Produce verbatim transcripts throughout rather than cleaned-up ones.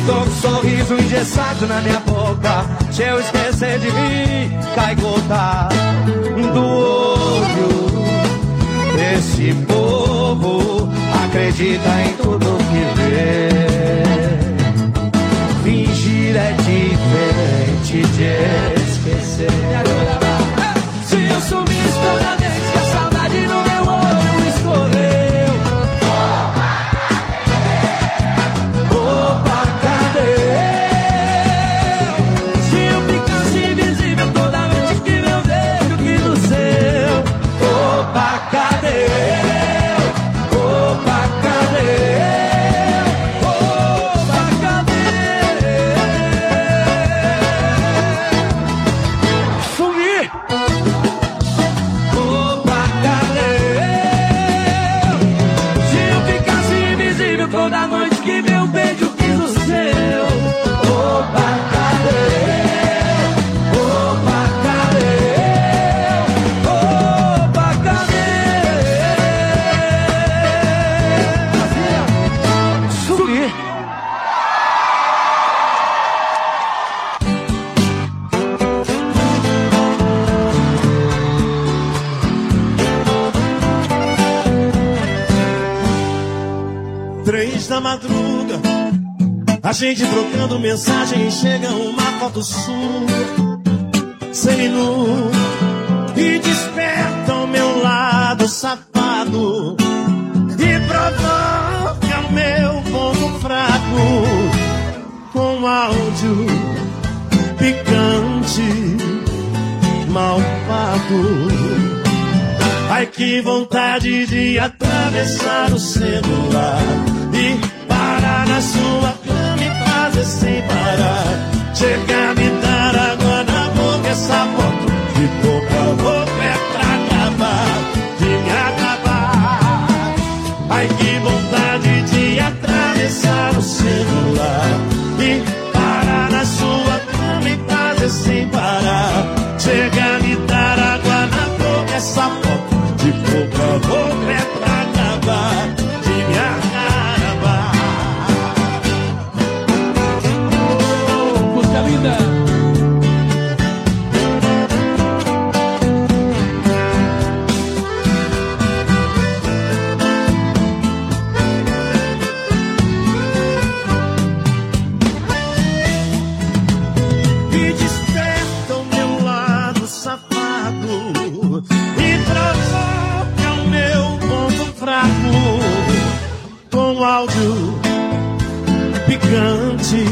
Tô com um sorriso engessado na minha boca. Se eu esquecer de mim, cai gota do olho. Esse povo acredita em tudo que vê. Fingir é diferente de esquecer. Se eu sumisse toda vez que a saudade no meu olho escorreu. Opa, cadê? Se eu ficasse invisível toda vez que meu dedo que no seu. Opa, cadê? Opa, cadê? Opa, cadê? Sumi! Opa, cadê? Se eu ficasse invisível toda noite que meu beijo quis o seu. Opa, cadê? Opa, cadê? Opa, cadê? Sumi! Três da madruga, a gente trocando mensagem e chega uma foto sua, seminu, e desperta o meu lado safado e provoca o meu ponto fraco com áudio picante, malvado. Ai, que vontade de atravessar o celular e parar na sua cama e fazer sem parar. Chegar, me dar água na boca, essa foto de boca a boca é pra acabar, de me acabar. Ai, que vontade de atravessar o celular e parar na sua cama e fazer sem parar. Chegar, me dar água na boca, essa foto de boca a boca é pra acabar, de me acabar. Música linda! E desperta o meu lado safado e provoca o meu ponto fraco com áudio picante,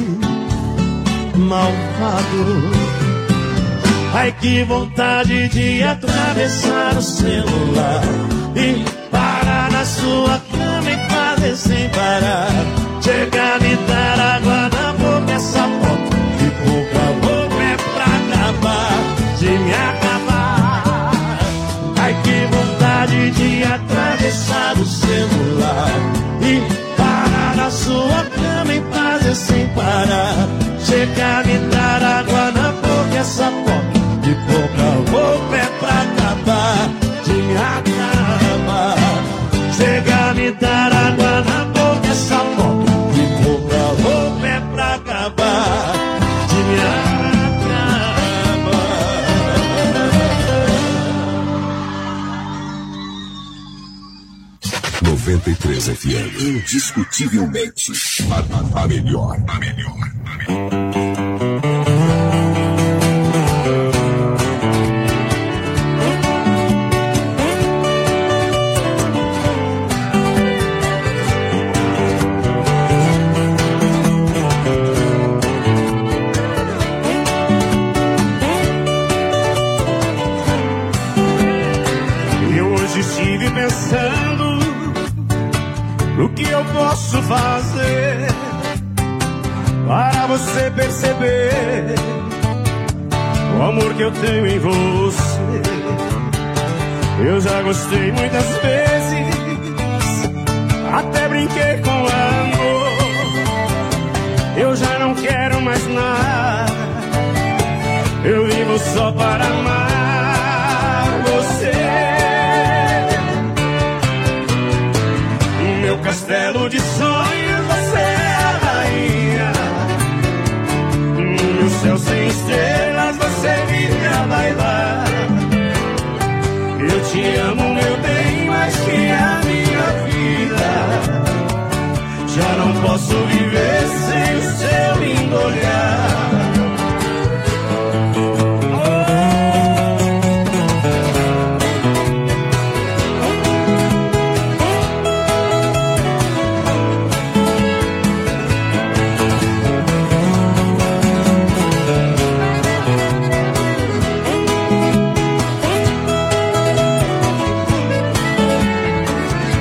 malvado. Ai, que vontade de atravessar o celular e parar na sua cama e fazer sem parar. Chegar, me dar água na boca, essa foto de boca a boca é pra acabar, de me acabar. Ai, que vontade de atravessar o celular e parar na sua cama e fazer sem parar. Chegar, me dar água na boca, essa foto de boca a boca é pra acabar, de me acabar. Chegar, me dar água na boca, essa foto de boca a boca é pra acabar, de me acabar. noventa e três F M, indiscutivelmente a, a melhor, a melhor, a melhor. Eu hoje estive pensando o que eu posso fazer para você perceber o amor que eu tenho em você. Eu já gostei muitas vezes, até brinquei com amor. Eu já não quero mais nada, eu vivo só para amar você. Meu castelo de sonhos, você é a rainha.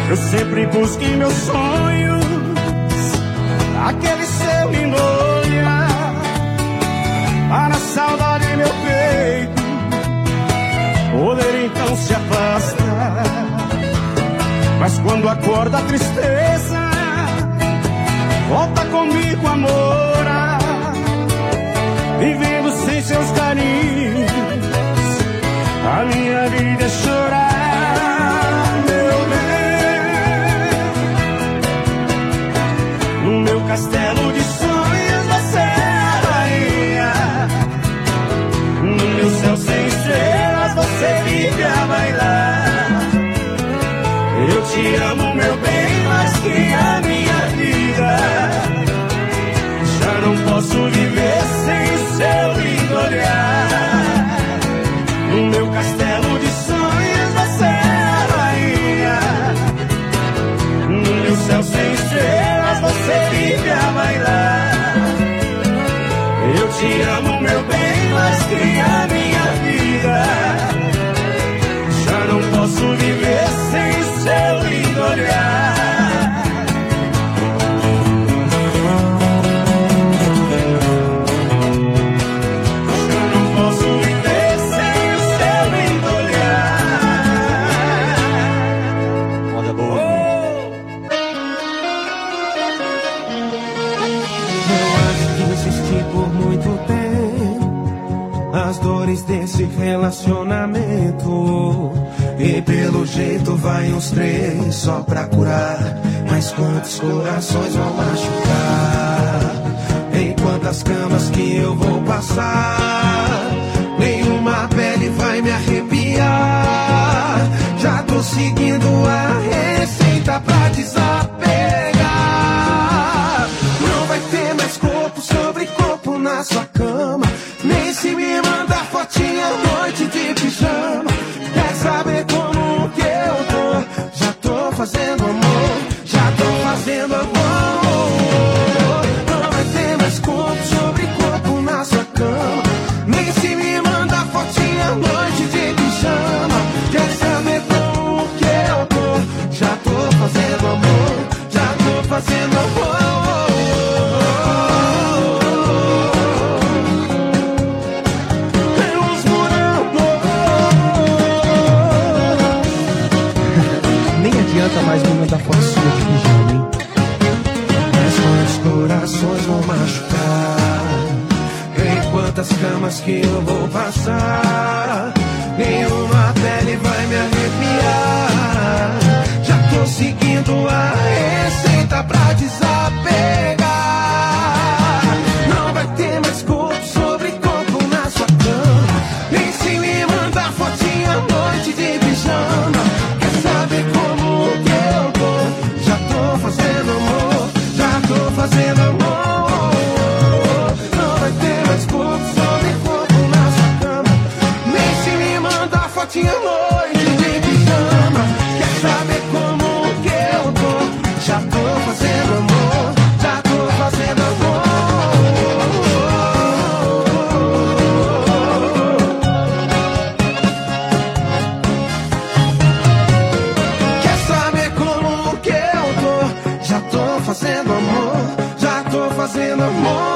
Eu sempre busquei meus sonhos, aquele seu lindo olhar, para a saudade em meu peito poder então se afastar. Mas quando acorda a tristeza, volta comigo a morar, vivendo sem seus carinhos, a minha vida é chorar, meu bem. No meu castelo de sonhos você é a rainha, no meu céu sem estrelas você vive a bailar. Eu te amo, meu bem, mais que a minha vida. Já não posso viver sem seu lindo olhar. No meu castelo de sonhos você é a rainha, no meu céu sem estrelas você vive a bailar. Eu te amo, meu bem, mais que a minha vida. Já não posso viver sem seu lindo olhar. Já não posso viver sem o seu lindo olhar. Moda boa. Eu acho que insisti por muito tempo, as dores desse relacionamento. E pelo jeito vai uns três só pra curar, mas quantos corações vão machucar? Em quantas camas que eu vou passar, nenhuma pele vai me arrepiar. Já tô seguindo a receita pra desapegar. Não vai ter mais corpo sobre corpo na sua cama, nem se me mandar fotinha à noite de pijama. Quer saber como que eu tô? Já tô fazendo amor, já tô fazendo amor. Não vai ter mais corpo sobre corpo na sua cama, nem se me mandar fotinha à noite de pijama. Quer saber como que eu tô? Já tô fazendo amor, já tô fazendo amor. Mais me mandar foto sua de pijama, hein? Mas quantos corações vão machucar? Em quantas camas que eu vou passar? Nenhuma pele vai me arrepiar. Já tô seguindo a receita pra desapegar. Não vai ter mais corpo sobre corpo na sua cama, nem se me mandar fotinha à noite de pijama. Quer saber como que eu tô? Já tô fazendo amor, já tô fazendo amor. Não vai ter mais corpo sobre corpo na sua cama, nem se me mandar fotinha à noite de pijama. Quer saber como que eu tô? Já tô fazendo amor, já tô fazendo amor. Quer saber como que eu tô? Já tô fazendo amor, já tô fazendo amor.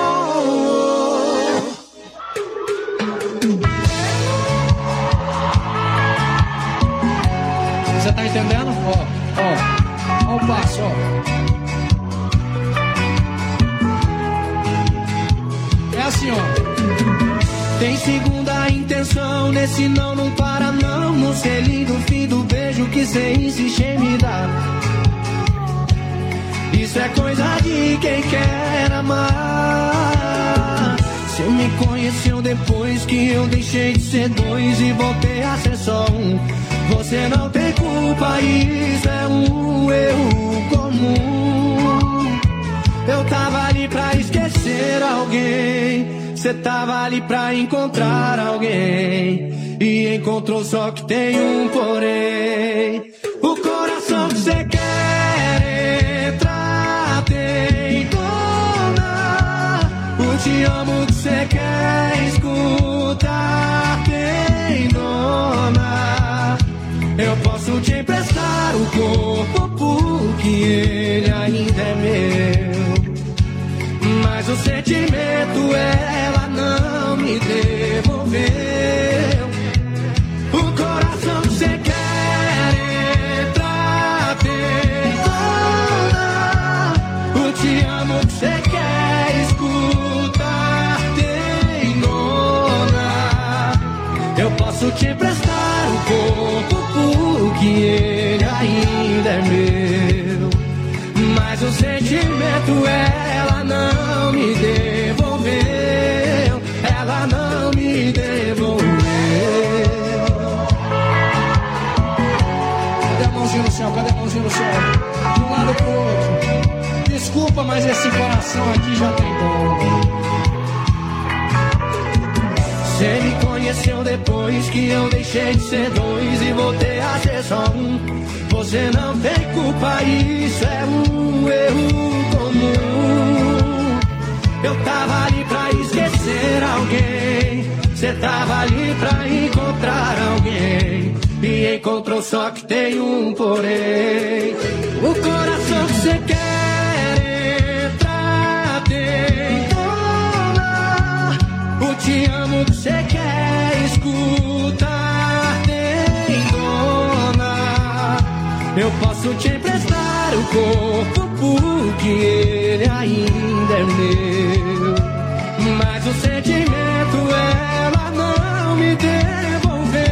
Você tá entendendo? Ó, ó, ó o passo, ó. É assim, ó. Tem segunda intenção, nesse não, não para não. No selinho do fim do beijo que cê insiste em me dar. Isso é coisa de quem quer amar. Cê me conheceu depois que eu deixei de ser dois e voltei a ser só um. Você não tem culpa, isso é um erro comum. Eu tava ali pra esquecer alguém, cê tava ali pra encontrar alguém, e encontrou só que tem um porém. O coração que cê quer entrar tem dona. O te amo que cê quer escutar tem dona. Eu posso te emprestar o corpo que ele ainda é meu. Mas o sentimento ela não me devolveu. O coração que você quer entrar tem dona. O te amo que você quer escutar tem dona. Eu posso te emprestar o corpo porque ele ainda é meu. Mas o sentimento ela não me devolveu. Ela não me devolveu. Cadê a mãozinha no céu? Cadê a mãozinha no céu? De um lado pro outro. Desculpa, mas esse coração aqui já tem dor. Você me conheceu depois que eu deixei de ser dois e voltei a ser só um. Você não tem culpa, isso é um erro comum. Eu tava ali pra esquecer alguém, você tava ali pra encontrar alguém, e encontrou só que tem um porém. O coração que você quer entrar tem dona. O te amo que você quer escutar tem dona. Eu posso te emprestar o corpo porque ele ainda é meu. Mas o sentimento ela não me devolveu.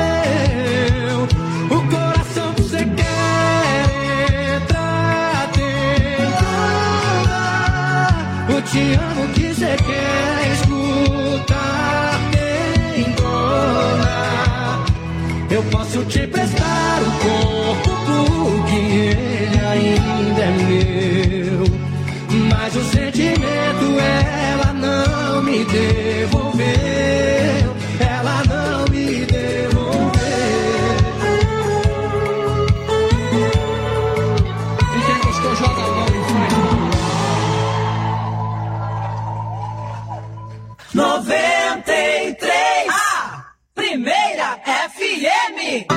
O coração que você quer entrar tem dona. O te amo que você quer escutar tem dona. Eu posso te emprestar o corpo porque ele ainda é meu. Mas o sentimento ela não me devolveu. Ela não me devolveu. E quem gostou joga a mão e faz. noventa e três A Primeira F M.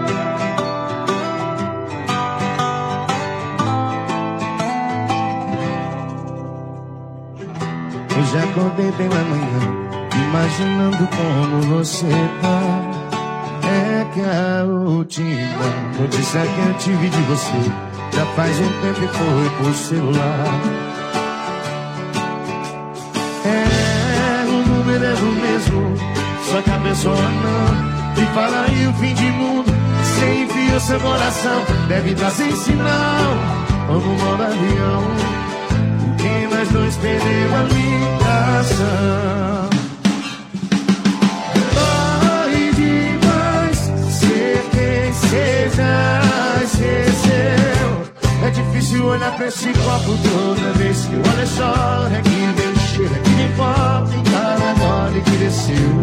Hoje acordei pela manhã, imaginando como você tá. É que a última notícia que eu tive de você já faz um tempo e foi por celular. É, o número é o mesmo, só que a pessoa não. E fala aí o fim de mundo, você envia o seu coração. Deve estar sem sinal, ou no modo avião. Quem nós dois perdeu a ligação. Dói demais ser quem seja esqueceu. É difícil olhar pra esse copo toda vez que eu olho só. É que vem cheiro, é que me falta em cada gole que desceu.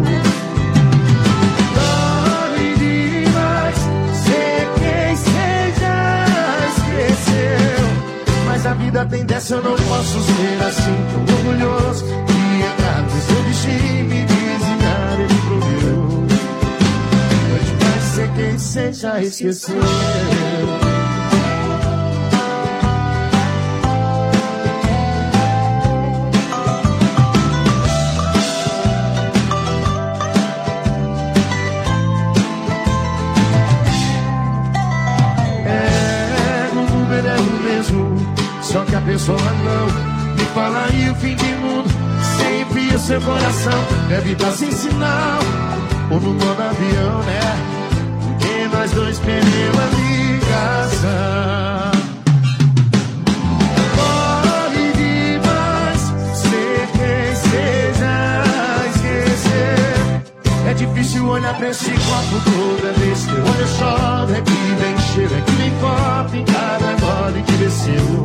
Dói demais ser quem seja esqueceu. Mas a vida tem dessa, eu não posso ser assim tão orgulhoso e entrar no seu destino e me desviar, ele proveu. Pode mais ser quem seja esqueceu. É, o número é o mesmo, só que a pessoa não. Me fala aí o fim de mundo, sempre o seu coração deve estar sem sinal, ou no modo avião, né? Porque nós dois perdeu a ligação. Pode demais ser quem seja esquecer. É difícil olhar pra esse copo toda vez que eu olho chove. É que vem cheiro, é que vem copo em cada gole que desceu.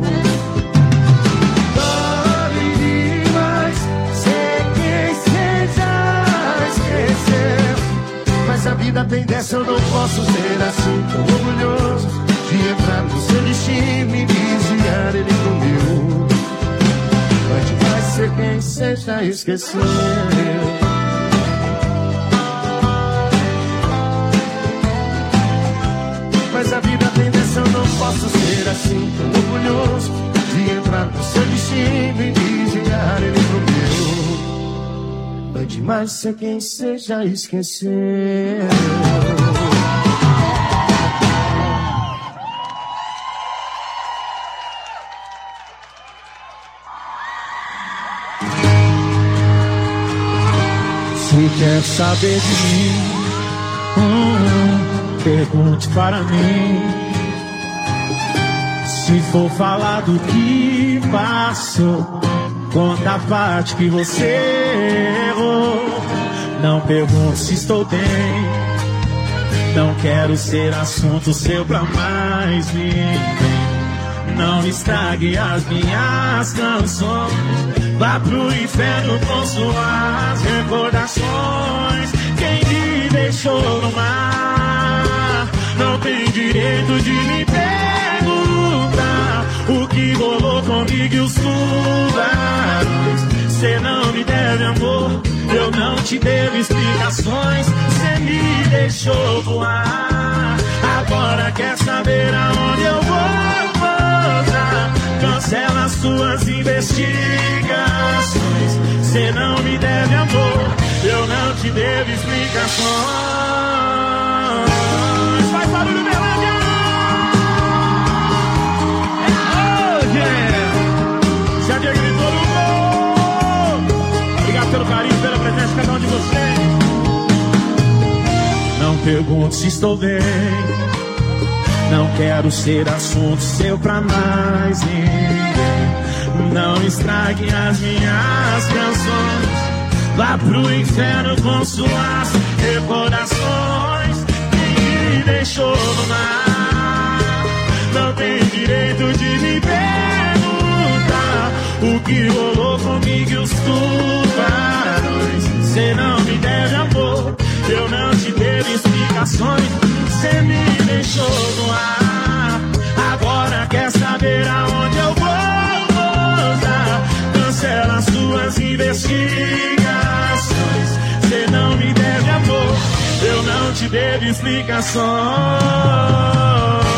Mas a vida tem dessa, eu não posso ser assim tão orgulhoso de entrar no seu destino e desviar ele pro meu. Pode mais ser quem seja esquecer. Mas a vida tem dessa, eu não posso posso ser assim tão orgulhoso de entrar no seu destino e desviar ele pro meu. Dói demais ser quem seja esquecer. Se quer saber de mim, hum, pergunte para mim. Se for falar do que passou, conta a parte que você errou. Não pergunte se estou bem, não quero ser assunto seu pra mais ninguém. Não estrague as minhas canções, vá pro inferno com suas recordações. Quem me deixou no mar não tem direito de me perguntar o que rolou comigo e os tubarões. Cê não me deve amor, eu não te devo explicações. Cê me deixou voar, agora quer saber aonde eu vou. Cancela as suas investigações. Cê não me deve amor, eu não te devo explicações. Faz barulho, Berlândia! Oh, yeah! Já que gritou no gol! Obrigado pelo carinho, pela presença de cada um de vocês. Não pergunte se estou bem, não quero ser assunto seu pra mais ninguém. Não estrague as minhas canções, vá pro inferno com suas recordações. Quem me deixou no mar não tem direito de me perguntar o que rolou comigo e os tubarões. Cê não me deve amor, eu não te devo explicações. Cê me deixou no ar, agora quer saber aonde eu vou voltar. Cancela as suas investigações. Cê não me deve amor, eu não te devo explicações.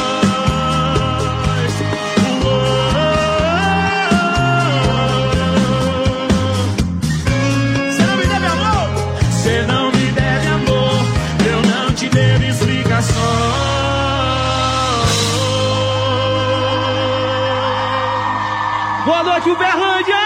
Cê não me deve amor, cê não me deve amor, eu não te devo explicações. Boa noite, Uberlândia!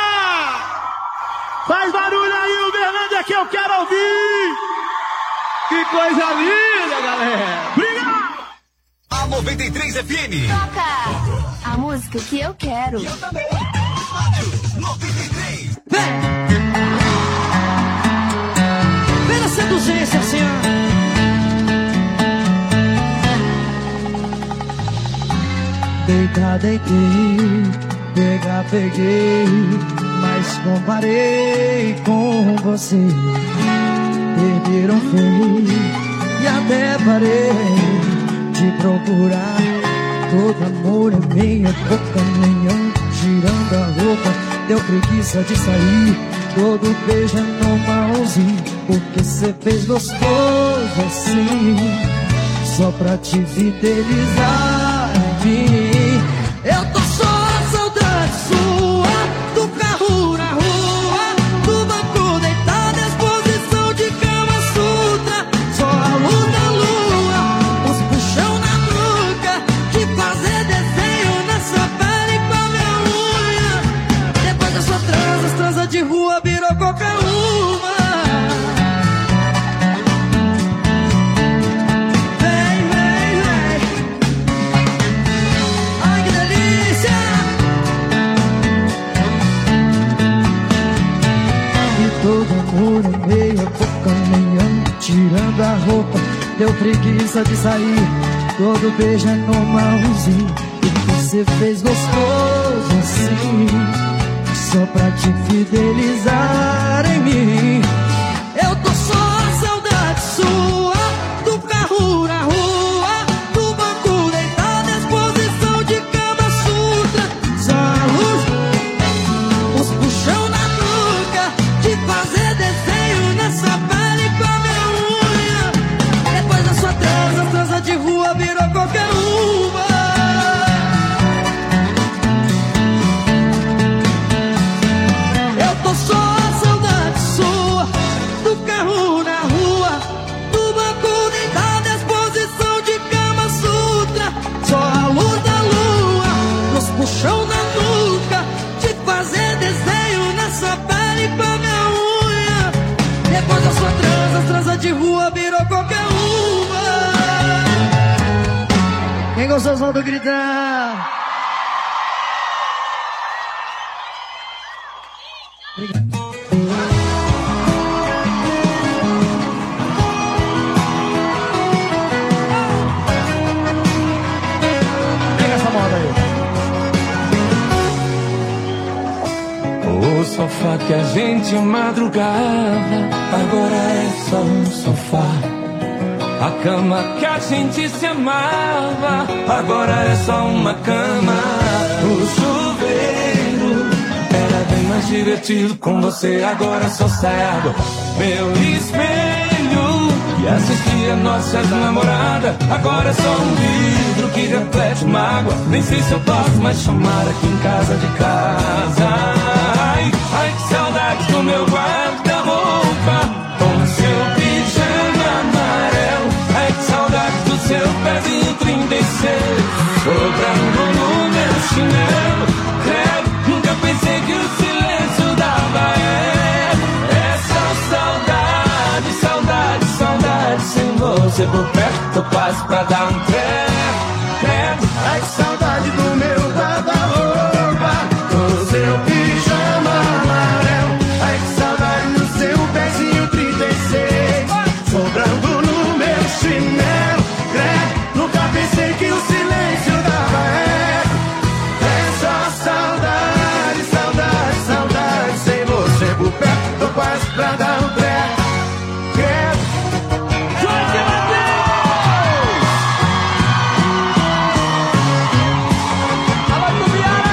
Faz barulho aí, Uberlândia, que eu quero ouvir! Que coisa linda, galera! Obrigado! A noventa e três F M. Toca a música que eu quero. Eu também. Rádio noventa e três. Vem! Vem na seduzência, senhor! Deitar, deitei, pegar, peguei, mas comparei com você. Perderam feio e até parei de procurar. Todo amor é meia boca, nenhum girando a roupa. Deu preguiça de sair, todo beijo é normalzinho. Porque cê fez gostoso assim, só pra te fidelizar em mim. Eu tô só a saudade sua, do carro na rua, do banco deitado, exposição de Kama Sutra. Só a luz da lua, os puxão na nuca, de fazer desenho nessa pele com a minha unha. Depois da sua transa, as transa de rua virou qualquer uma. Todo amor é meia boca, nenhum tirando a roupa. Deu preguiça de sair, todo beijo é normalzinho. E você fez gostoso assim, só pra te fidelizar em mim. Eu tô só a saudade sua, do carro na rua, do banco deitado, exposição de Kama Sutra. Só a luz, os puxão na nuca, de fazer desenho nessa pele com a minha unha. Depois da sua transa, transa de rua virou qualquer uma. gostosão do gritar. Obrigado. Pega essa moda aí. O sofá que a gente madrugava, agora é só um sofá. A cama que a gente se amava, agora é só uma cama. O chuveiro era bem mais divertido com você, agora só sai água. Meu espelho que assistia nossas namoradas, agora é só um vidro que reflete mágoa. Nem sei se eu posso mais chamar aqui em casa de casa. Ai, ai que saudade do meu guarda-roupa com seu pijama amarelo. Ai que saudade do seu pezinho trinta e seis sobrando no meu chinelo. Credo, nunca pensei que o silêncio dava eco. É só saudade, saudade, saudade. Sem você por perto eu passo pra dar um treco. Credo, ai que saudade do meu guarda-roupa com seu pijama amarelo. Ai que saudade do seu pezinho trinta e seis sobrando no meu chinelo. Credo, nunca pensei que o silêncio dava eco. É só saudade, saudade, saudade. Sem você por perto tô quase pra dar um treco. Credo. Jorge Matheus! Alô, Tubiara!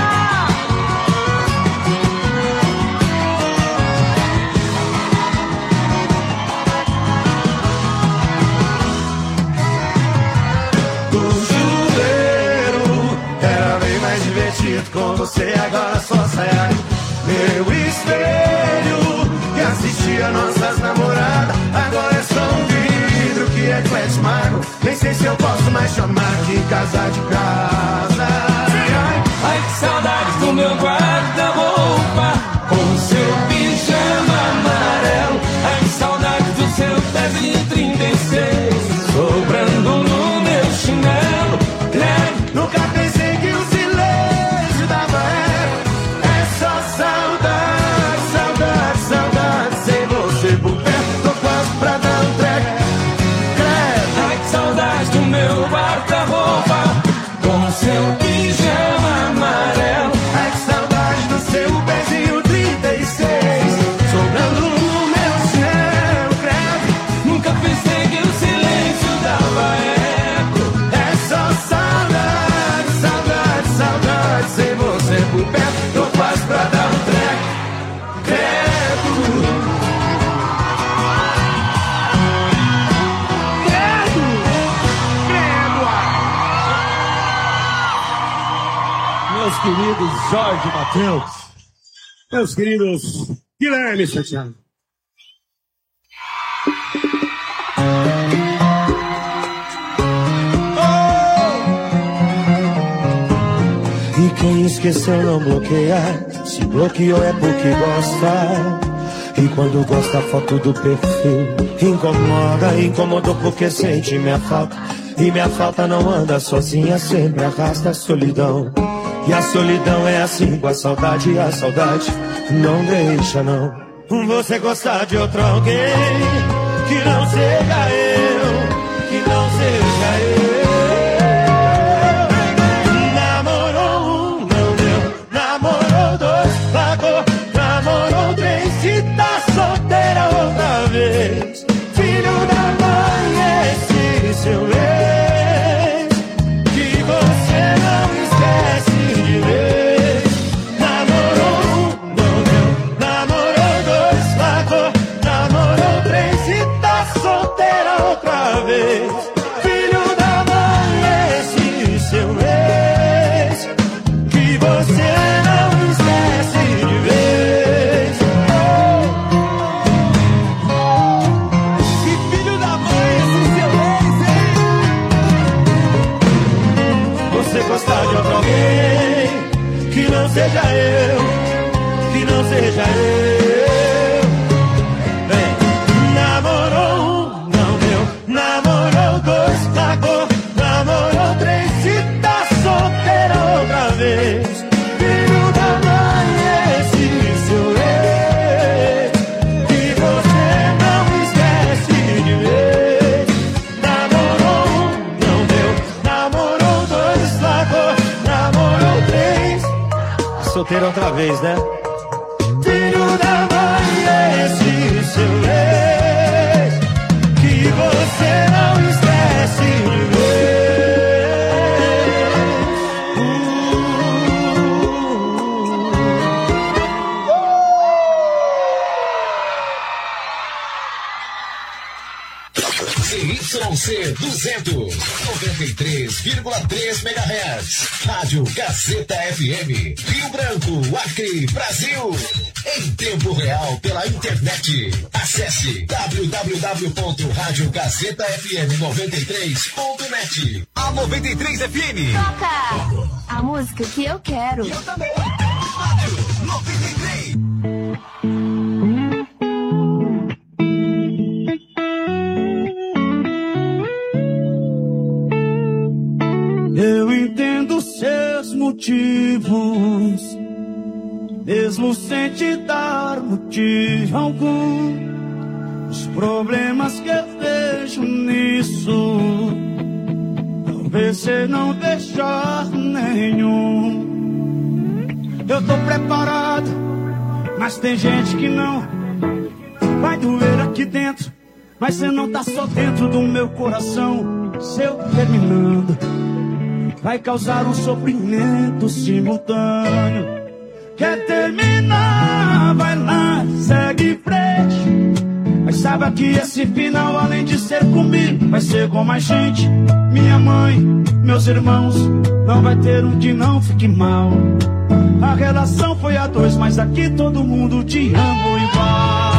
O chuveiro era bem mais divertido com você, agora só sai água. Meu espelho que assistia nossas namoradas, agora é só um vidro que reflete mágoa. Nem sei se eu posso mais chamar de casa de casa. Ai, ai que saudade do meu guarda-roupa com seu pijama amarelo. Ai que saudade do seu pezinho trinta e seis sobrando no meu chinelo. Credo, nunca pensei que o silêncio dava eco. É só saudade, saudade, saudade. Sem você por perto tô quase pra dar um treco. Credo. ai que saudade do meu guarda-roupa com seu pijama amarelo. Ai que saudade do seu pezinho trinta e seis sobrando no meu céu. Credo, Nunca pensei que o silêncio dava eco. é só saudade, saudade, saudade. Sem você por perto tô quase pra dar um treco. Credo, credo, credo. Meus queridos Jorge Matheus, meus queridos Guilherme Santiago. E quem esqueceu não bloqueia. Se bloqueou é porque gosta. E quando gosta a foto do perfil incomoda, incomodou porque sente minha falta. E minha falta não anda sozinha, sempre arrasta a solidão. E a solidão é assim com a saudade, e a saudade não deixa não. Você gostar de outro alguém que não seja eu, que não seja eu. Namorou um, não deu. Namorou dois, pagou. Namorou três, se tá solteira outra vez. Filho da mãe, esse seu ex, que você não esquece de vez. Namorou um, não deu. Namorou dois, pagou. Namorou três, se tá solteira outra vez. Filho da mãe, esse seu ex, que você não esquece de vez. Que filho da mãe, esse seu ex, hein? Você gostar de outro alguém que não seja eu, que não seja eu. Vem. Namorou um, não deu. Namorou dois, pagou. Namorou três, se solteiro outra vez, né? Filho da mãe, esse seu ex, que você não esquece de C Y C duzentos, noventa e três vírgula três megahertz. Rádio Gazeta F M. Rio Branco, Acre, Brasil. Em tempo real pela internet. Acesse w w w ponto rádio gazeta f m noventa e três ponto net. A noventa e três F M. Toca a música que eu quero. Eu também. Rádio noventa e três. Eu entendo seus motivos, mesmo sem te dar motivo algum. Os problemas que eu vejo nisso, talvez você não deixar nenhum. Eu tô preparado, mas tem gente que não. Vai doer aqui dentro, mas você não tá só dentro do meu coração. Se eu terminando, vai causar um sofrimento simultâneo. Quer terminar? Vai lá, segue em frente. Mas saiba que esse final, além de ser comigo, vai ser com mais gente. Minha mãe, meus irmãos, não vai ter um que não fique mal. A relação foi a dois, mas aqui todo mundo te ama igual.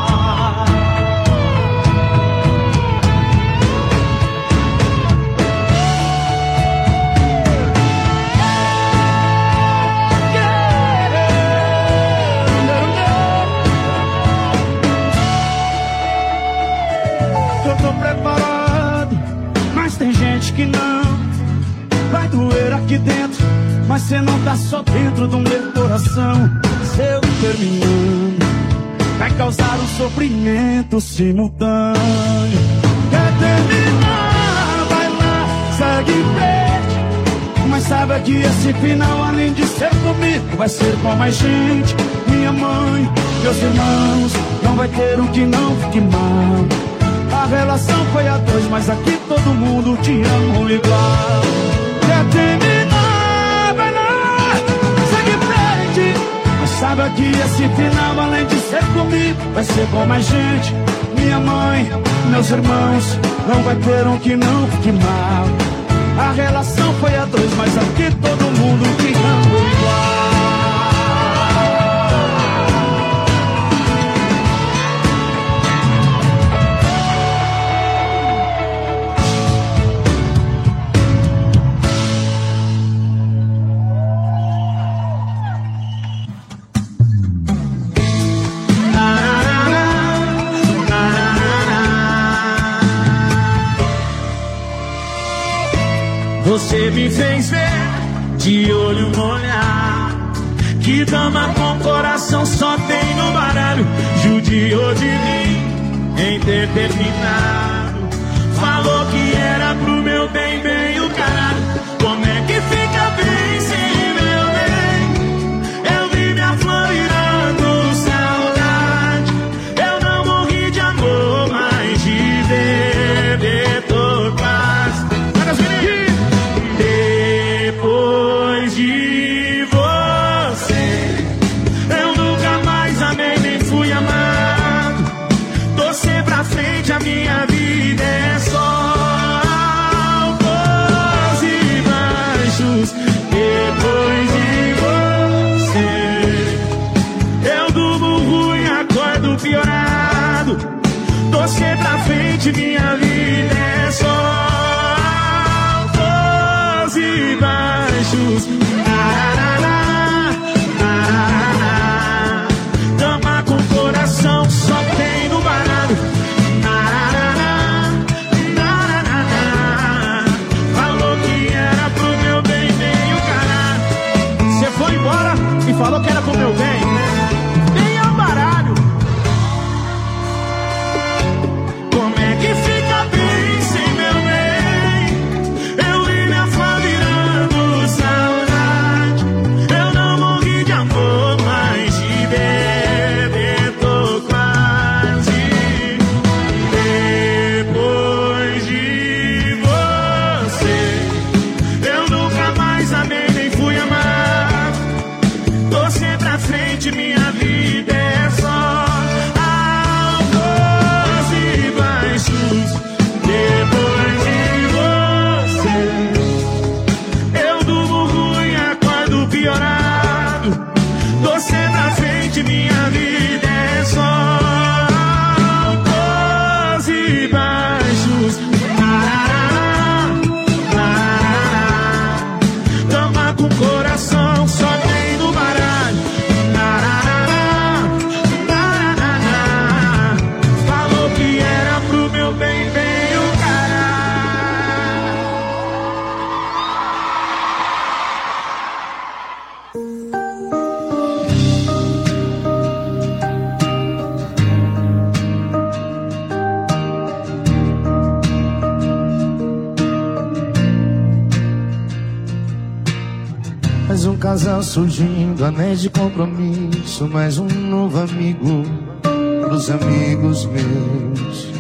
Que não vai doer aqui dentro, mas você não tá só dentro do meu coração. Se eu terminando, vai causar um sofrimento simultâneo. Quer terminar? Vai lá, segue em frente. Mas saiba que esse final, além de ser comigo, vai ser com mais gente. Minha mãe, meus irmãos, não vai ter um que não fique mal. A relação foi a dois, mas aqui todo mundo te ama igual. Quer terminar? Vai lá, segue em frente. Mas saiba que esse final, além de ser comigo, vai ser com mais gente. Minha mãe, meus irmãos, não vai ter um que não fique mal. A relação foi a dois, mas aqui todo mundo te ama igual. Você me fez ver de olho no olhar, que dama com coração só tem no baralho. Judiou de mim em ter terminado, falou que era pro meu bem, bem o caralho. Como é que fica bem sem meu bem? Eu vi minha flor virando saudade. Eu não morri de amor, mas de bebedouro quase. Depois de você, eu nunca mais amei nem fui amado. Tô sempre à frente, a minha vida é só altos e baixos. Depois de você, eu durmo ruim, acordo piorado. Tô sempre à frente, minha vida é só e baixos. Arará, arará. Dama com coração só tem no baralho. Arará, arará. Falou que era pro meu bem, bem o caralho. Você foi embora e falou que era pro meu bem. Bem ao baralho. Como é que fica bem sem meu bem? Eu vi minha flor virando saudade. Eu não morri de Mais um casal surgindo, anéis de compromisso. Mais um novo amigo pros amigos meus.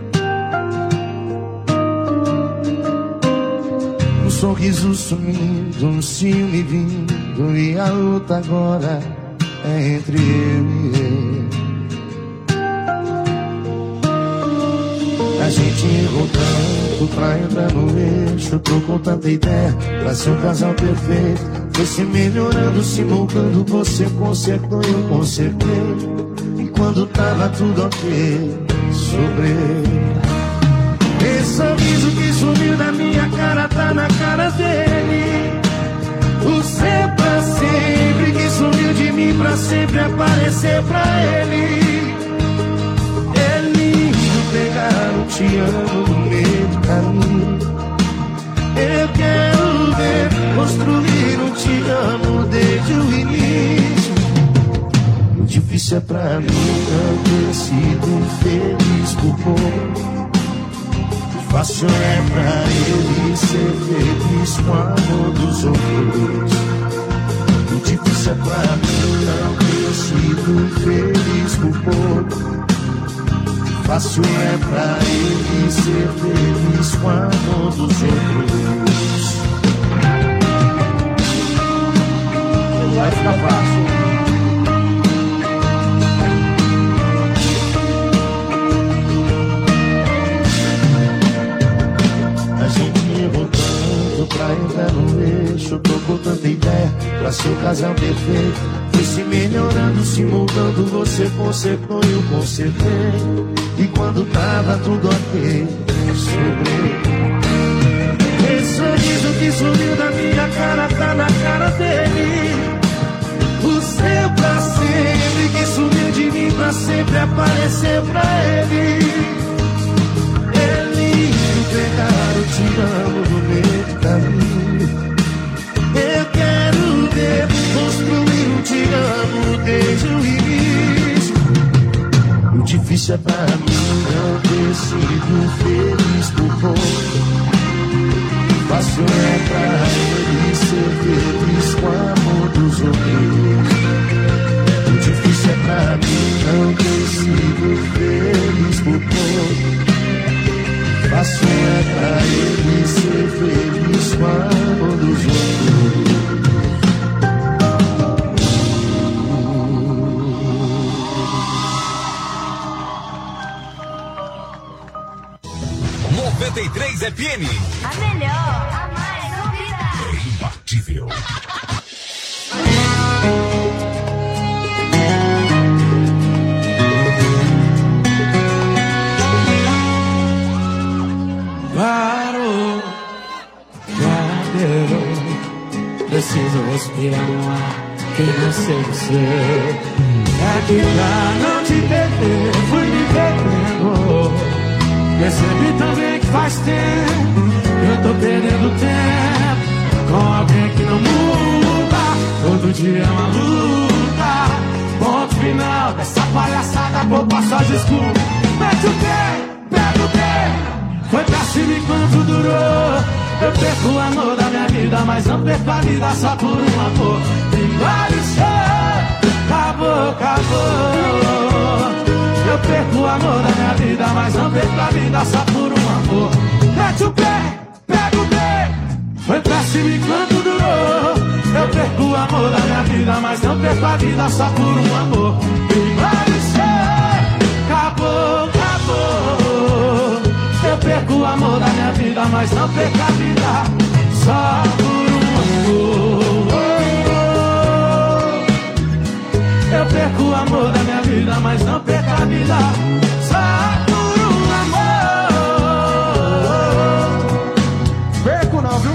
Um sorriso sumindo, um ciúme vindo, e a luta agora é entre eu e eu. A gente errou tanto pra entrar no eixo, trocou tanta ideia pra ser um casal perfeito. Foi se melhorando, se moldando, você consertou e eu consertei. E quando tava tudo ok, sobrei. Esse sorriso que sumiu da minha cara tá na cara dele. O ser pra sempre que sumiu de mim pra sempre aparecer pra ele. Ele pegar o te amo no meio do caminho. Eu quero ver construir um te amo desde o início. O difícil é pra mim não ter sido feliz por pouco. Fácil é pra ele ser feliz com o amor dos outros. O difícil é pra mim não ter sido feliz por pouco. Fácil é pra ele ser feliz com o amor dos outros. Vai ficar fácil. A gente errou tanto pra entrar no eixo, trocou tanta ideia pra ser o casal perfeito. Foi se melhorando, se moldando, você consertou e eu consertei. E quando tava tudo ok, sobrei. Esse sorriso que sumiu da minha cara tá na cara dele. O seu pra sempre que sumiu de mim pra sempre aparecer pra ele. Ele entregar o te amo no meio do caminho. Eu quero ver construir um te amo desde o início. O difícil é pra mim não ter sido feliz por pouco. Fácil é pra ele ser feliz com o amor dos outros. O difícil é pra mim não ter sido feliz por pouco. Fácil é pra ele ser feliz com o amor dos outros. noventa e três F M. A melhor, a mais ouvida. Imbatível. Parou, cadê? Preciso respirar um ar que não sei você. É que pra não te perder, fui me perdendo. Percebi também que faz tempo eu tô perdendo tempo com alguém que não muda. Todo dia é uma luta. Ponto final dessa palhaçada, poupa só desculpa. Mete o pé, pega o pé. Foi pra cima enquanto durou. Eu perco o amor da minha vida, mas não perco a vida só por um amor. E vale ser, acabou, acabou. Eu perco o amor da minha vida, mas não perco a vida só por um amor. Mete o pé, pega o pé. Foi pra cima enquanto durou. Eu perco o amor da minha vida, mas não perco a vida só por um amor. E vale ser, acabou, acabou. Eu perco o amor da minha vida, mas não perco a vida só por um amor. Eu perco o amor da minha vida, mas não perco a vida só por um amor. Perco não, viu?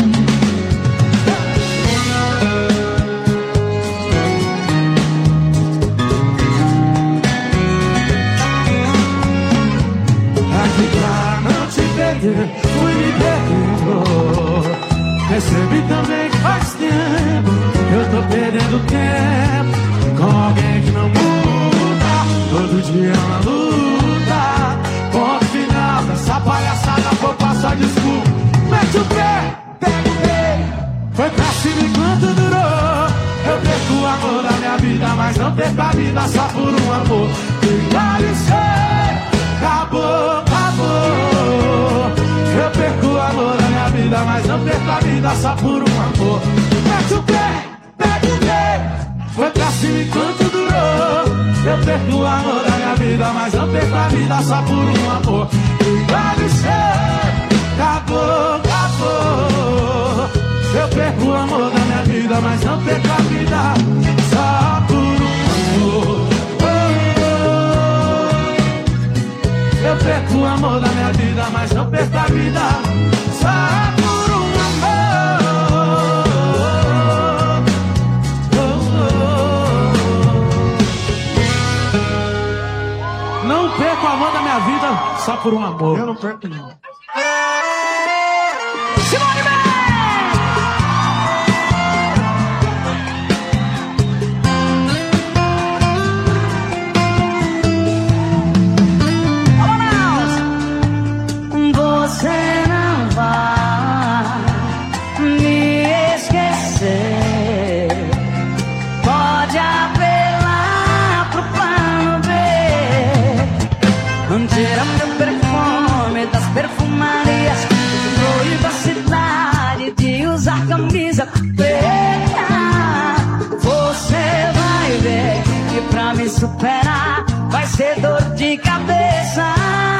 Aqui pra não te perder, fui me perdendo. Percebi também que faz tempo eu tô perdendo tempo com alguém que não muda. Todo dia é uma luta. da minha vida, mas não perca a vida só por um amor. Vale ser, acabou, acabou. Eu perco o amor da minha vida, mas não perco a vida só por um amor. Mete o pé, pega o pé, foi pra cima enquanto durou. Eu perco o amor da minha vida, mas não perco a vida só por um amor. Vale ser, acabou, acabou. Eu perco o amor da minha vida, mas não perco a vida só por um amor. Oh, oh. Eu perco o amor da minha vida, mas não perco a vida só por um amor. Oh, oh. Não perco o amor da minha vida só por um amor. Eu não perco não. Simone Mendes! Você não vai me esquecer. Pode apelar pro plano B. Tira meu perfume das perfumarias. Proíba a cidade de usar camisa preta. Você vai ver que pra me superar vai ser dor de cabeça.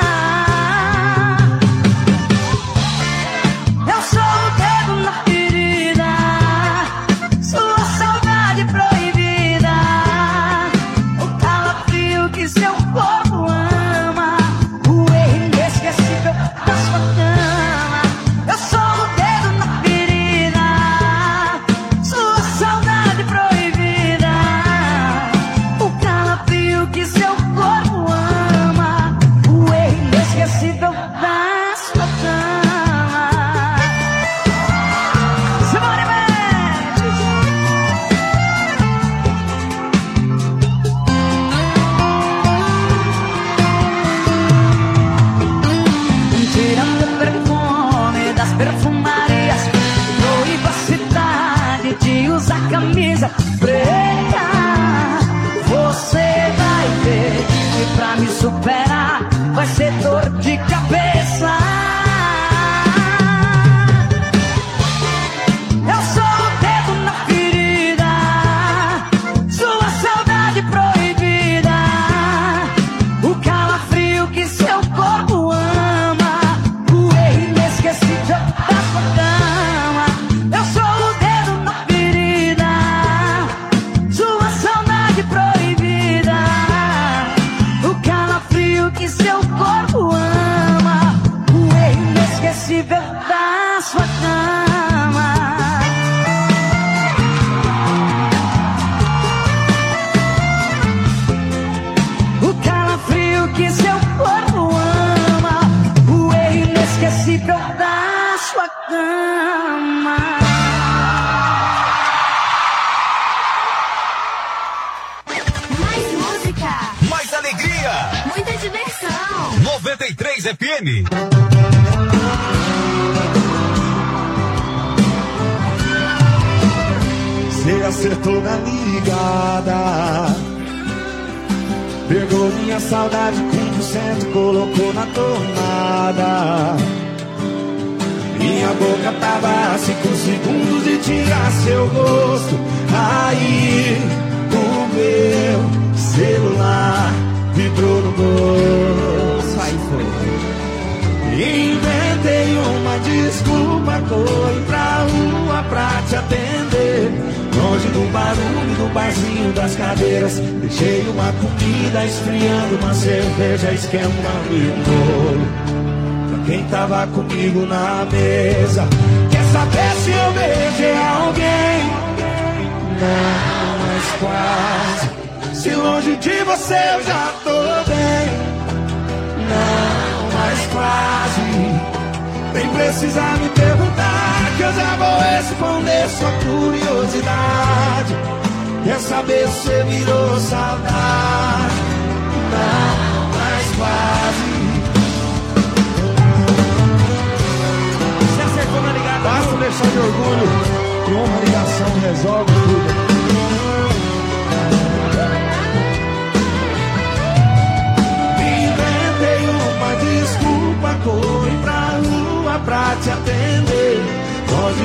Camisa preta, você vai ver que pra me superar vai ser dor de cabeça. Eu sou o dedo na ferida, sua saudade proibida, o calafrio que seu corpo ama, o erro inesquecível da sua cama. Eu sou o dedo na ferida, proibida, o calafrio que seu corpo ama, o erro inesquecível da sua cama. O calafrio que seu corpo ama, o erro inesquecível da sua cama. Muita diversão. noventa e três F M. Você acertou na ligada, pegou minha saudade cem por cento, colocou na tomada. Minha boca tava a cinco segundos e tinha seu gosto. Aí o meu celular vibrou no bolso. Aí foi. Inventei uma desculpa, corri pra rua pra te atender. Longe do barulho do barzinho das cadeiras, deixei uma comida esfriando, uma cerveja esquentando e um bolo pra quem tava comigo na mesa. Quer saber se eu beijei alguém? Não, mas quase. Se longe de você eu já tô bem. Não, mas quase. Nem precisa me perguntar, que eu já vou responder sua curiosidade. Quer saber se você virou saudade? Não, mas quase. Você acertou na ligada? Basta deixar de orgulho, que uma ligação resolve tudo.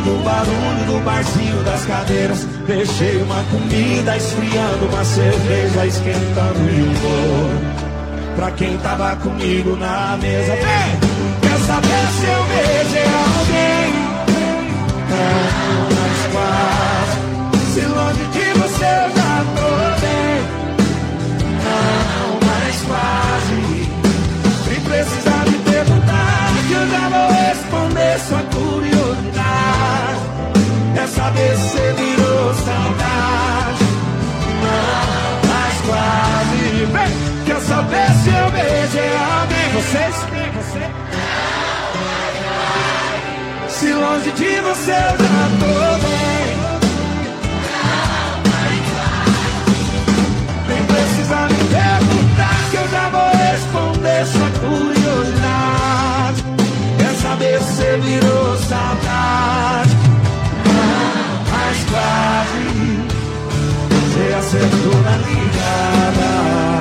ouvindo o barulho do barzinho das cadeiras. Deixei uma comida esfriando, uma cerveja esquentando e um bolo pra quem tava comigo na mesa. Vem! Quer saber se eu beijei alguém? Não, mas quase. Se longe de você eu já tô bem. Não, mas quase. Nem precisar me perguntar, que eu já vou responder sua curiosidade. É saber se você virou saudade. Não, mas quase. Vem! Quer saber se eu beijei alguém? Vocês? Você? Se longe de você eu já tô bem. Nem precisa me perguntar, que eu já vou responder sua curiosidade. Quer saber se você virou saudade? Não, mas quase. Você acertou na ligada.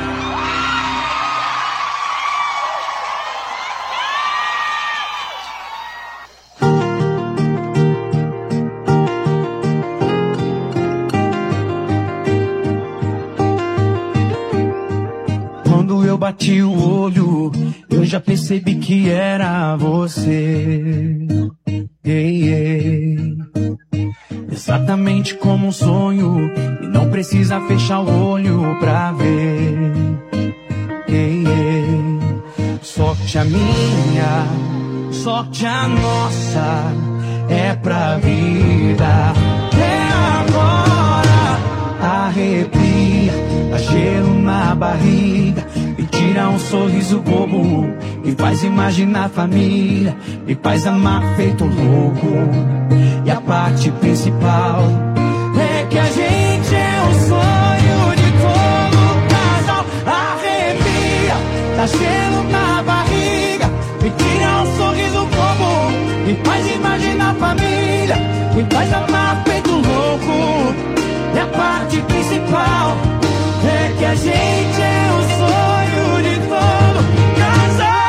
Quando eu bati o olho, eu já percebi que era você. Ei, ei. Exatamente como um sonho, e não precisa fechar o olho pra ver. Ei, ei. Sorte a minha, sorte a nossa, é pra vida. É agora, arrepia, dá gelo na barriga, me tira um sorriso bobo, me faz imaginar a família, me faz amar feito louco. E a parte principal é que a gente é o sonho de todo casal. Arrepia, dá gelo na barriga, me tira um sorriso bobo, me faz imaginar a família, me faz amar feito louco. E a parte principal é que a gente é o sonho de todo casal.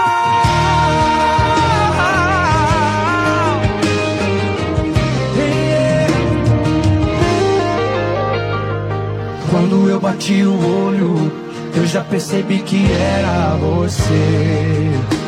Quando eu bati o olho, eu já percebi que era você.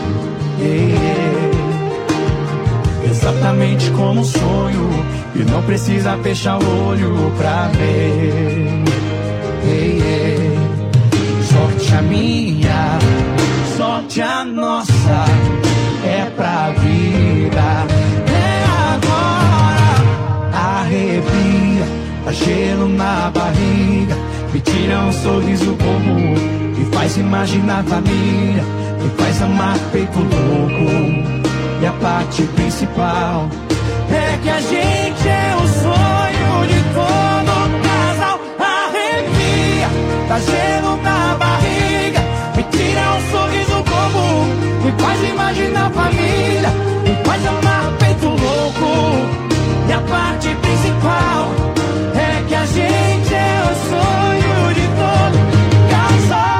Exatamente como um sonho, e não precisa fechar o olho pra ver. Ei, ei. Sorte a minha, sorte a nossa, é pra vida. É agora, arrepia, dá gelo na barriga, me tira um sorriso comum, me faz imaginar a família, me faz amar feito louco. E a parte principal é que a gente é o sonho de todo casal. Arrepia, dá gelo na barriga, me tira um sorriso comum, me faz imaginar a família, me faz amar feito louco. E a parte principal é que a gente é o sonho de todo casal.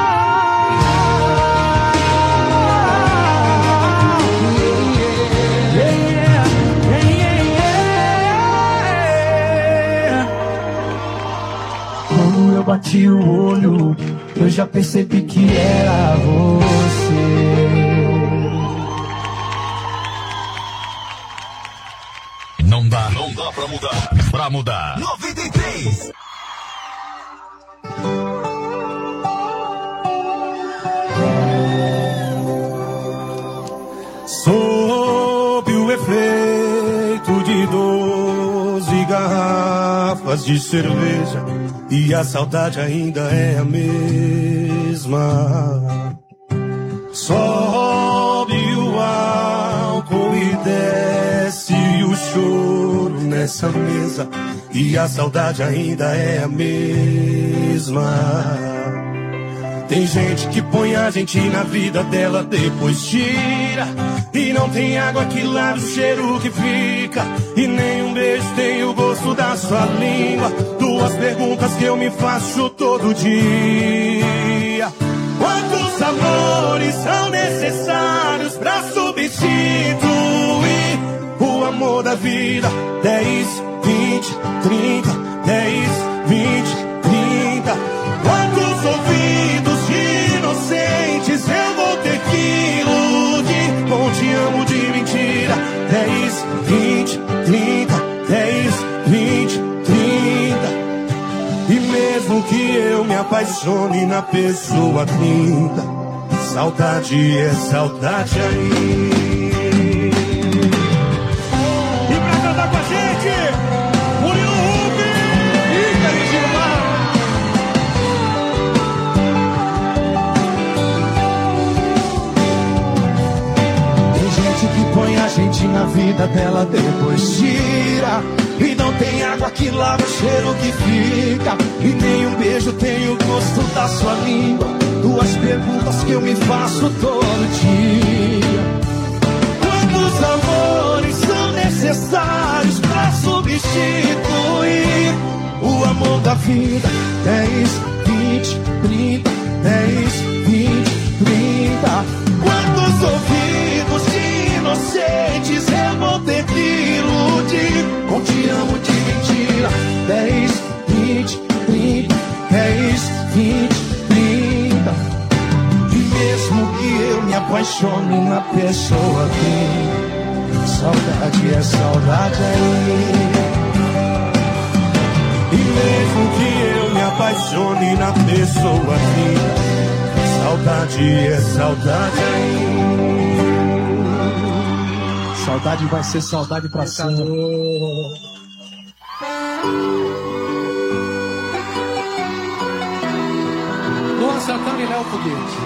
Eu bati o olho, eu já percebi que era você. Não dá, não dá pra mudar, pra mudar. noventa e três. Sob o efeito de doze garrafas de cerveja, e a saudade ainda é a mesma. Sobe o álcool e desce o choro nessa mesa, e a saudade ainda é a mesma. Tem gente que põe a gente na vida dela, depois tira, e não tem água que lave o cheiro que fica, e nem um beijo tem o gosto da sua língua. Duas perguntas que eu me faço todo dia: quantos amores são necessários pra substituir o amor da vida. Dez, vinte, trinta, dez, vinte, trinta. Quantos ouvidos inocentes eu vou ter que iludir com te amo de mentira. Dez, vinte, trinta, dez, vinte, trinta. E mesmo que eu me apaixone na pessoa trinta, saudade é saudade aí. E pra cantar com a gente, Murilo Huck e Cari Gilmar. Tem gente que põe a gente na vida dela, depois tira. E não tem água que lava o cheiro que fica. E nem um beijo tem o gosto da sua língua. Duas perguntas que eu me faço todo dia: quantos amores são necessários pra substituir o amor da vida? Dez, vinte, trinta, dez, vinte, trinta. Quantos ouvidos inocentes eu vou ter que iludir com te amo de mentira? Dez, vinte, trinta, dez, vinte, trinta. E mesmo que eu me apaixone na pessoa que saudade é saudade aí. E mesmo que eu me apaixone na pessoa que saudade é saudade aí. Saudade vai ser saudade pra sempre. Luan Santana e Léo Foguete.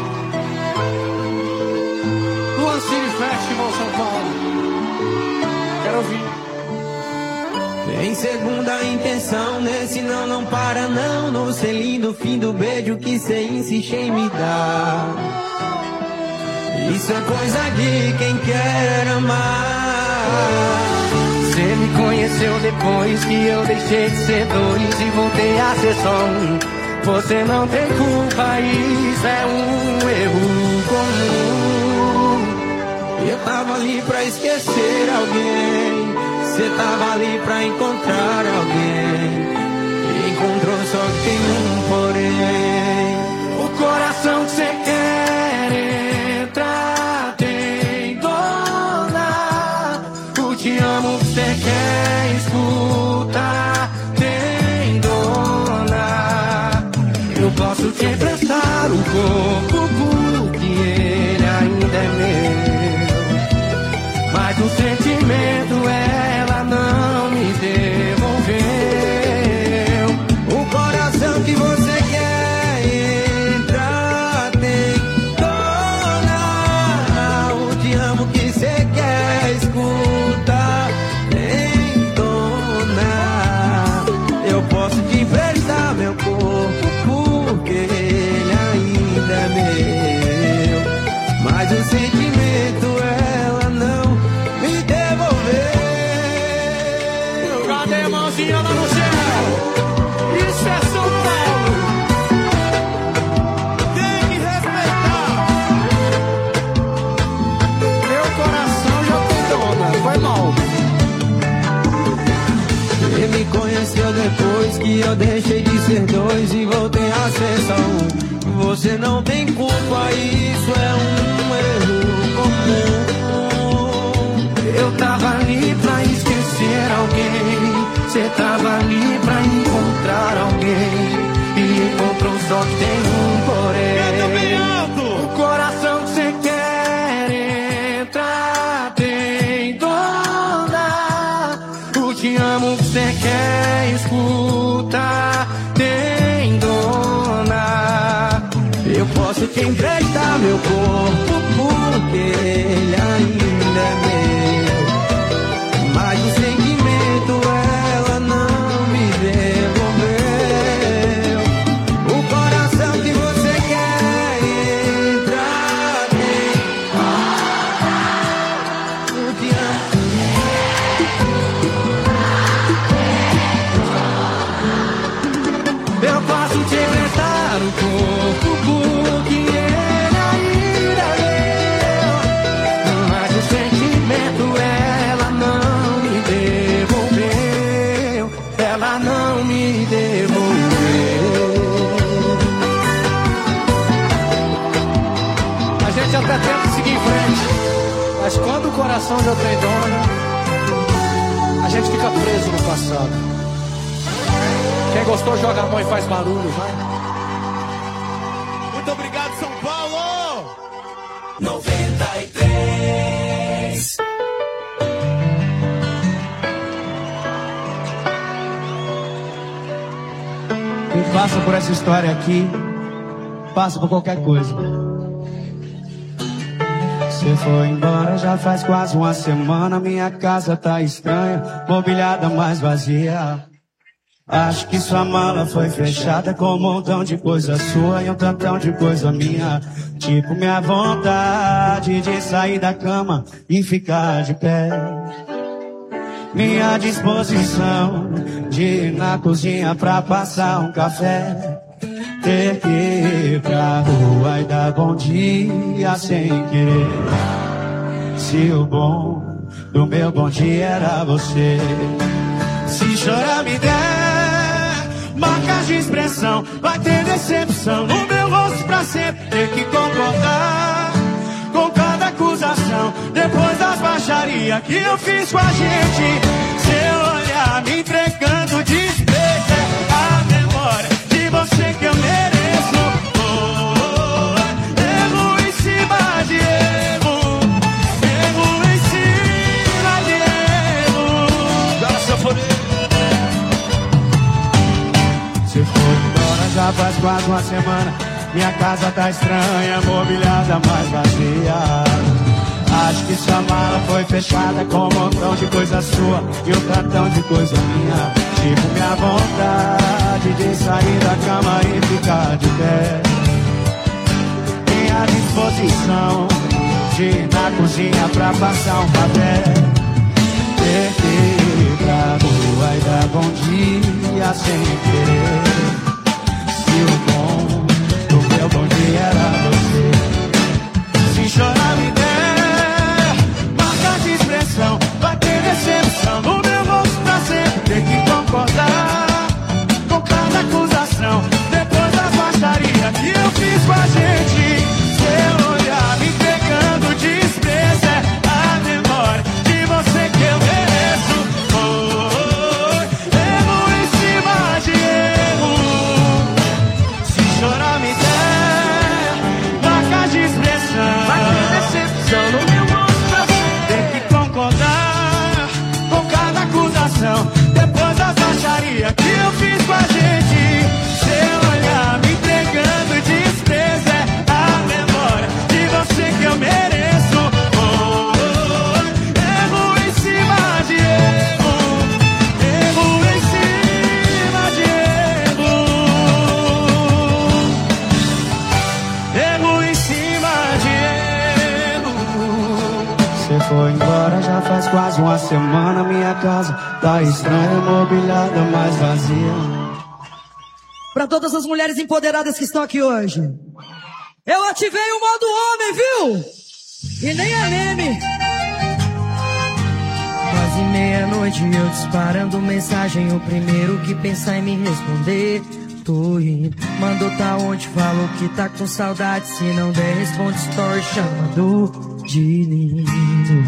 Luan City Festival São Paulo. Quero ouvir. Tem segunda intenção, nesse não, não para não. No selinho do fim do beijo que cê insiste em me dar. Isso é coisa de quem quer amar. Cê me conheceu depois que eu deixei de ser dois e voltei a ser só um. Você não tem culpa, isso é um erro comum. Eu tava ali pra esquecer alguém, cê tava ali pra encontrar alguém. Encontrou só que tem um porém. O coração que cê quer entrar tem dona. O te amo que cê quer escutar tem dona. Eu posso te emprestar o corpo porque ele ainda é meu, mas o sentimento ela não me devolveu. O coração que você quer entrar tem dona. O te amo que você quer escutar tem dona. Eu posso te emprestar meu corpo porque ele ainda é meu, mas o sentimento ela não me devolveu. Cadê a mãozinha lá no céu? Isso é São Paulo. Tem que respeitar. Meu coração já tem dona. Foi mal. Você me conheceu depois que eu deixei de ser dois e voltei a ser só um. Você não tem culpa, isso é um erro comum. Eu tava ali pra esquecer alguém, cê tava ali pra encontrar alguém, e encontrou só que tem um porém. O coração que cê quer entrar tem dona. O te amo que cê quer escutar tem dona. Eu posso te emprestar meu corpo porque ele ainda é meu, mas o sentimento ela não me devolveu. O coração que você quer entrar tem. Eu te amo. Eu posso te emprestar o corpo porque ele ainda é meu, mas o sentimento não me devolver. A gente até tenta seguir em frente, mas quando o coração já tem dona, a gente fica preso no passado. Quem gostou joga a mão e faz barulho, vai. Muito obrigado, São Paulo! noventa e três. Quem passa por essa história aqui, passa por qualquer coisa. Você foi embora já faz quase uma semana. Minha casa tá estranha, mobiliada mais vazia. Acho que sua mala foi fechada com um montão de coisa sua e um tantão de coisa minha. Tipo minha vontade de sair da cama e ficar de pé. Minha disposição de ir na cozinha pra passar um café. Ter que ir pra rua e dar bom dia sem querer. Se o bom do meu bom dia era você. Se chorar me der marcas de expressão, vai ter decepção no meu rosto pra sempre. Ter que concordar com cada acusação, depois das baixarias que eu fiz com a gente. Seu olhar me entregando desprezo, a memória de você que eu mereço. Oh, oh, erro em cima de erro, erro em cima de erro. Graças a Deus. Você foi embora já faz quase uma semana. Minha casa tá estranha, mobiliada mais vazia. Acho que sua mala foi fechada com um montão de coisa sua e um tantão de coisa minha. Tipo minha vontade de sair da cama e ficar de pé. Minha disposição de ir na cozinha pra passar um café. Ter que ir pra rua e dar bom dia sem querer. Se o bom do meu bom dia era você. Se chorar me der marcas de expressão, vai ter decepção no meu rosto pra sempre. Ter que concordar com cada acusação, depois das baixarias que eu fiz com a gente. Seu olhar me entregando desprezo, é a memória de você que eu mereço. Oh, oh, oh, erro em cima de erro. Se chorar me der marcas de expressão, vai ter decepção no meu rosto pra sempre. Ter que concordar com cada acusação, depois das baixarias que eu fiz com a gente. Seu olhar me entregando desprezo, é a memória de você que eu mereço. Oh, oh, oh, erro em cima de erro, erro em cima de erro, erro em cima de erro. Você foi embora já faz quase uma semana. Minha casa tá estranha, mobiliada mais vazia. Pra todas as mulheres empoderadas que estão aqui hoje, eu ativei o modo homem, viu? E nem é meme. Quase meia-noite eu disparando mensagem. O primeiro que pensar em me responder, tô indo. Mandou tá onde, falou que tá com saudade. Se não der, responde story chamando de lindo.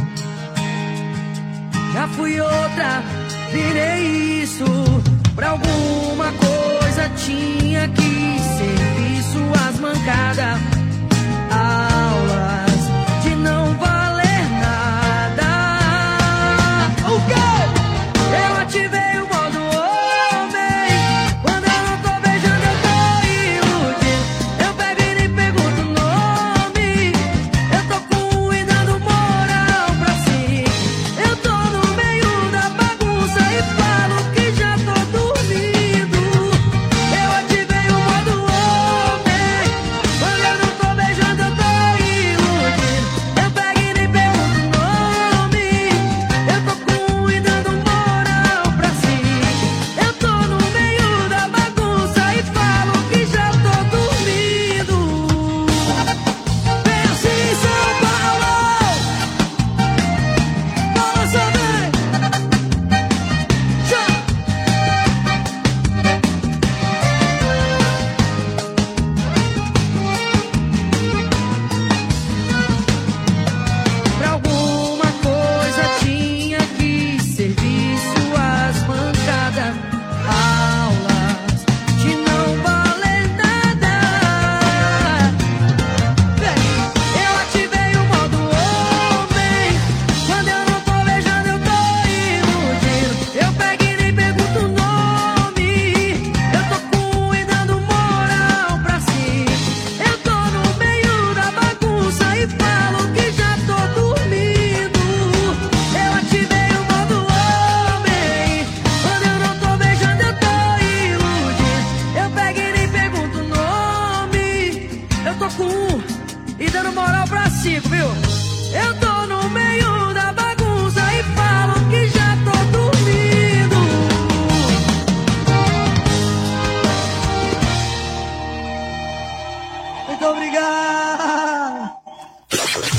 Já fui outra, virei isso. Pra alguma coisa tinha que servir suas mancadas. Aulas de não valer nada. O quê? Eu ativei o modo homem. Quando eu não tô beijando eu tô iludindo. Eu pego e nem pergunto o nome. Eu tô com um e dando moral pra si. Eu tô no meio da bagunça e falo que já tô dormindo.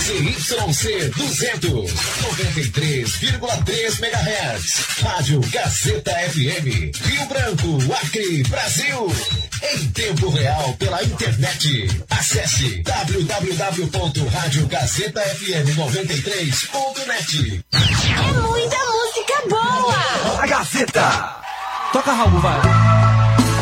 Z Y C duzentos, noventa e três vírgula três megahertz. Rádio Gazeta F M, Rio Branco, Acre, Brasil. Em tempo real pela internet. Acesse w w w ponto rádio gazeta f m noventa e três ponto net. É muita música boa! A Gazeta! Toca, Raul, vai!